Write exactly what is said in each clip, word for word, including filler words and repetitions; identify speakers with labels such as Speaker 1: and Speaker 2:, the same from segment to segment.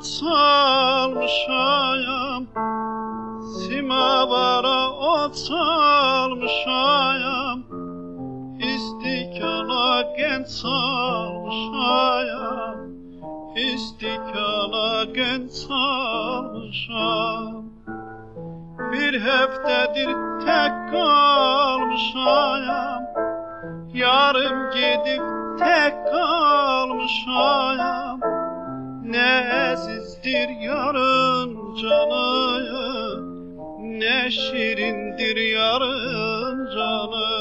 Speaker 1: ot salmışayam, simavara ot salmışayam, istikana genç salmışayam, istikana genç salmışayam. Bir heftedir tek kalmışayam, yarım gidip tek kalmışayam. Ne azizdir yarın canı, ne şirindir yarın canı.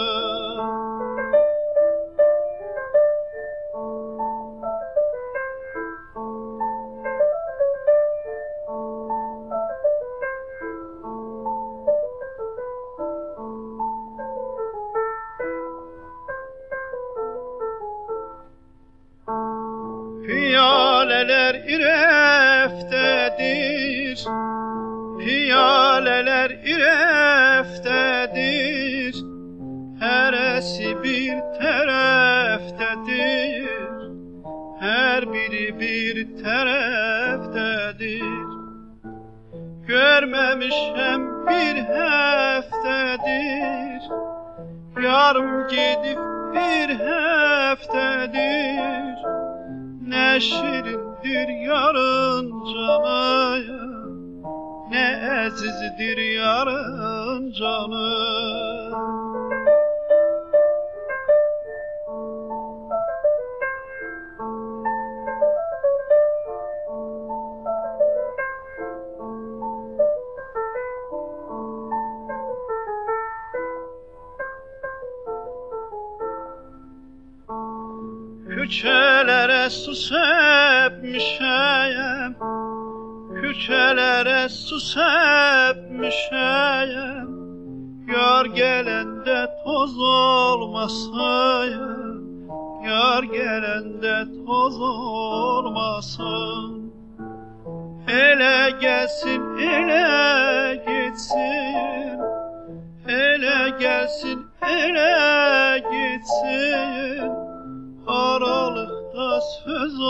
Speaker 1: Piyaleler ireftedir, piyaleler ireftedir, heresi bir taraftadır, her biri bir taraftadır. Görmemişem bir heftedir, yarım gidip bir heftedir. Ne şirindir yarın canı, ne azizdir yarın canı. Küçelere su sepmişeyem, küçelere su sepmişeyem. Yar gelende toz olmasayım, yar gelende toz olmasın. Ele gelsin, ele gitsin, ele gelsin, ele gitsin. Aralıkta söz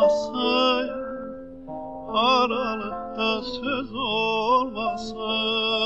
Speaker 1: olmasaydı, aralıkta söz olmasaydı.